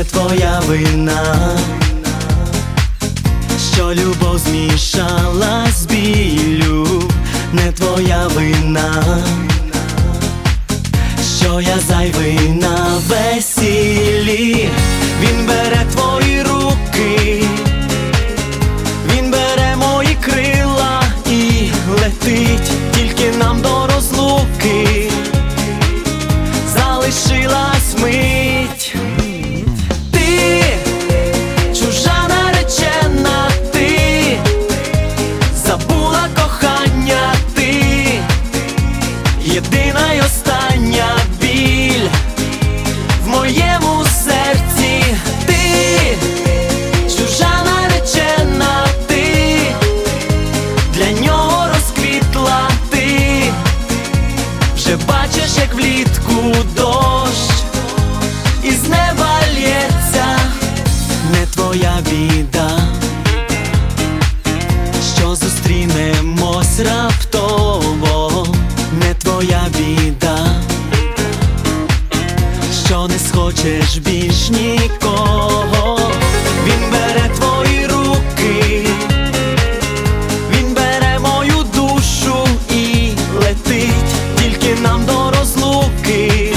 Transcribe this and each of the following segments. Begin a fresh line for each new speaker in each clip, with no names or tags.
не твоя вина, що любов змішалась з біллю, не твоя вина, що я зайвий на весіллі. Він бере твої руки, він бере мої крила і летить тільки нам до розлуки. Залишилась мить. Ти чужа наречена, ти забула кохання, ти єдина й остання біль в моєму серці. Ти чужа наречена, ти для нього розквітла, ти вже бачиш, як влітку дощ із неба лється. Не твоя біда, що зустрінемось раптово, не твоя біда, що не схочеш більш нікого. Він бере твої руки, він бере мою душу і летить тільки нам до розлуки.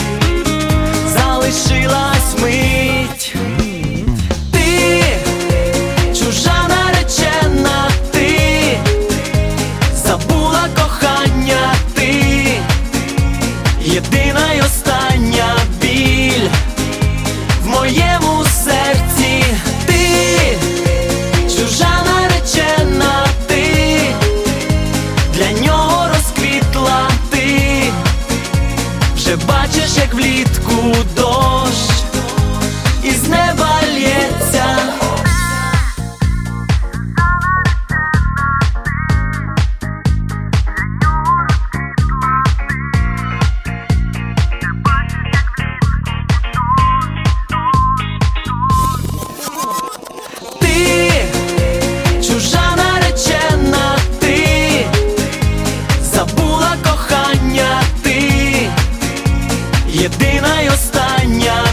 Залишилась мить. Ти чужа наречена, ти забула кохання, ти єдина й остання біль в моєму серці. Ти чужа наречена, ти для нього розквітла, ти вже бачиш, як влітку дощ із неба лється. Ти чужа наречена, ти забула кохання, ти єдина й остання